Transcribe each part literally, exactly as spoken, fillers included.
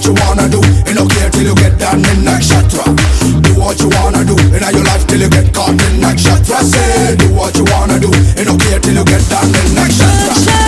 what you wanna do. You no care till you get down in nakshatra. Do what you wanna do in your life till you get caught in nakshatra. Say, do what you wanna do. You no care till you get down in nakshatra.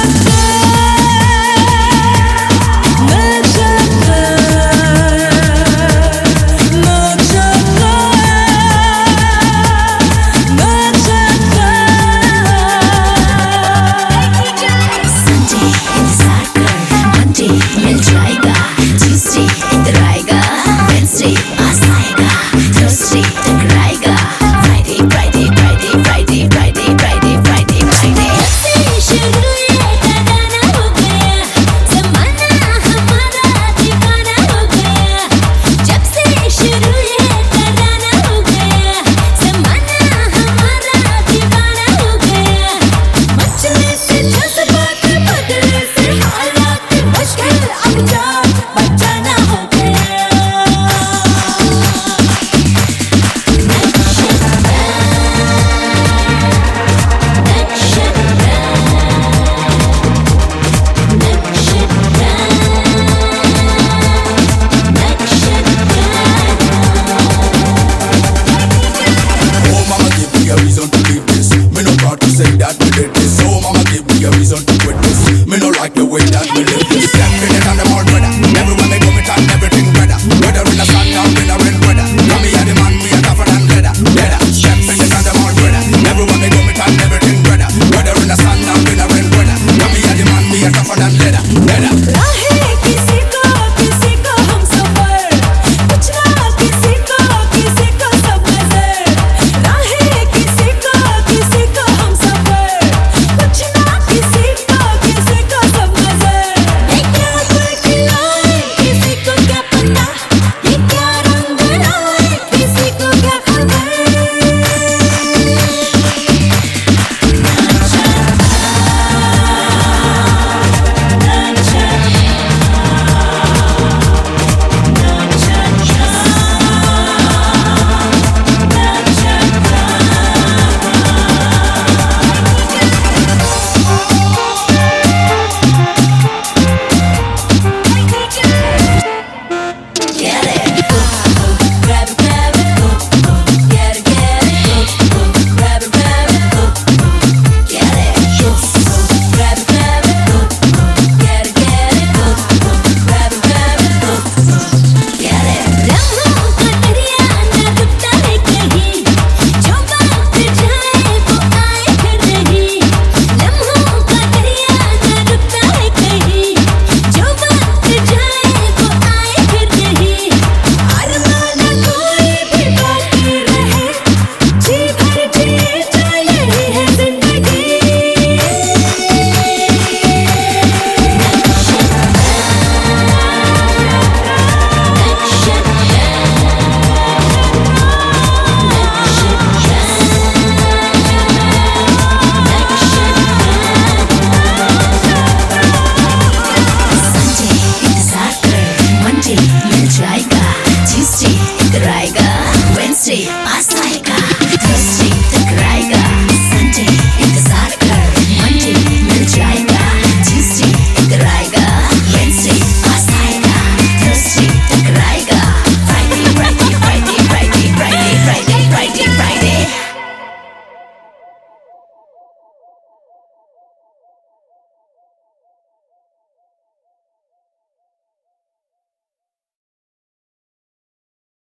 Tougher than leather, leather.